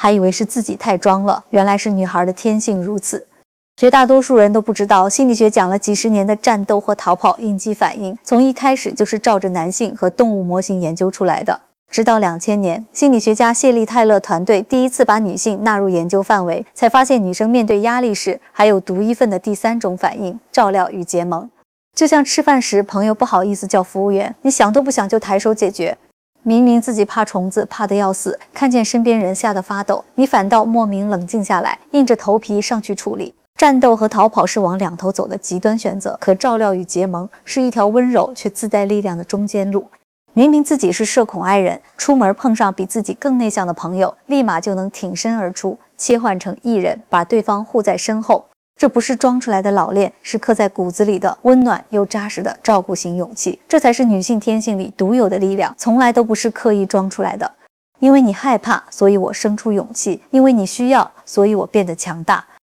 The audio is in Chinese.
还以为是自己太装了，原来是女孩的天性如此。绝大多数人都不知道，心理学讲了几十年的战斗和逃跑应激反应，从一开始就是照着男性和动物模型研究出来的。直到2000年，心理学家谢利泰勒团队第一次把女性纳入研究范围，才发现女生面对压力时还有独一份的第3种反应：照料与结盟。就像吃饭时，朋友不好意思叫服务员，你想都不想就抬手解决。明明自己怕虫子，怕得要死，看见身边人吓得发抖，你反倒莫名冷静下来，硬着头皮上去处理。战斗和逃跑是往两头走的极端选择，可照料与结盟是一条温柔却自带力量的中间路。明明自己是社恐 I 人，出门碰上比自己更内向的朋友，立马就能挺身而出，切换成 E 人，把对方护在身后。这不是装出来的老练，是刻在骨子里的温暖又扎实的照顾型勇气。这才是女性天性里独有的力量，从来都不是刻意装出来的。因为你害怕，所以我生出勇气；因为你需要，所以我变得强大。